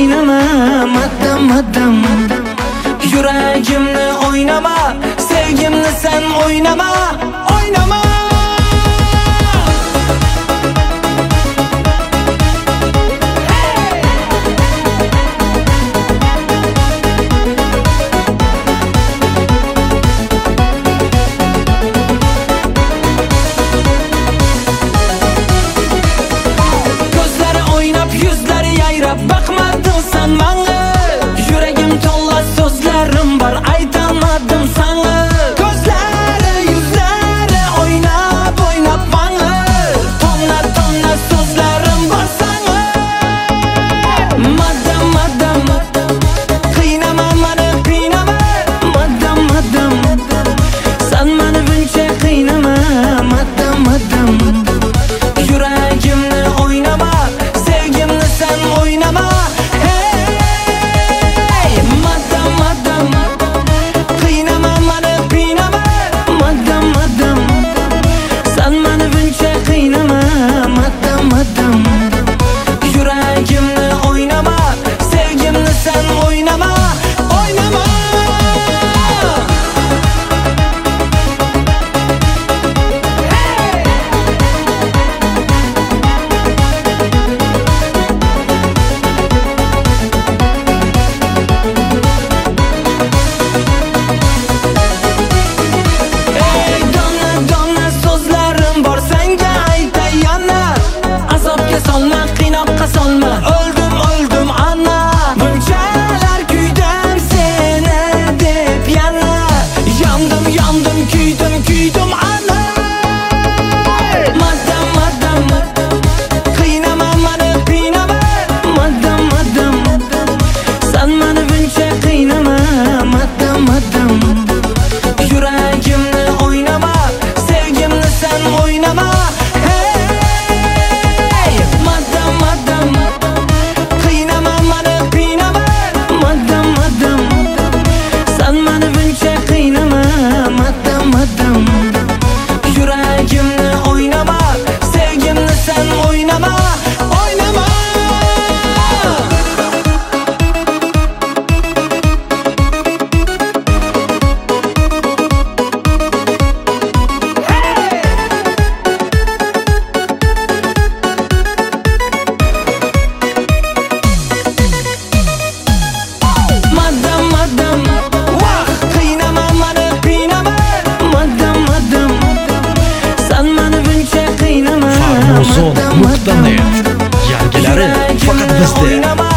qiynama, maddam maddam. Yuragimni o'ynama, sevgimni sen o'ynama, o'ynama. Ko'zlari o'ynab, yuzlari yayrab, baqmading sen menga. Yuragim to'la so'zlarim bor, aytamadim senga. Ko'zlari, yuzlari o'ynab, o'ynab menga. Tonna, tonna so'zlarim bor senga. Maddam, maddam, qiynama meni, qiynama. Maddam, maddam, sen meni buncha qiynama. Maddam, maddam. Yuragimni o'ynama, sevgimni sen o'ynama. Hey, maddam, maddam, qiynama meni, qiynama. Maddam, maddam, sen meni buncha qiynama. Maddam, maddam. Yuragimni o'ynama, sevgimni sen o'ynama, o'ynama. Ey donna, donna so'zlarim bor senga aytay yana. Azobga solma, qiynoqqa solma, o'ldim, o'ldim ana. Bunchalar kuydim seni deb yana. Yondim, yondim, kuydim, kuydim ana. Maddam, maddam, qiynama meni, qiynama. Maddam, maddam, sen meni buncha qiynama. Maddam, maddam. Yuragimni o'ynama, sevgimni sen o'ynama. Hey, maddam, maddam, qiynama meni, qiynama. Maddam, maddam, sen meni buncha qiynama. Maddam, maddam. Yuragimni o'ynama, sevgimni sen o'ynama, o'ynama. Maddam, maddam, vah, qiynama meni, qiynama. Maddam, maddam, sen meni buncha qiynama. Farmozon.net. Yangilari faqat bizda.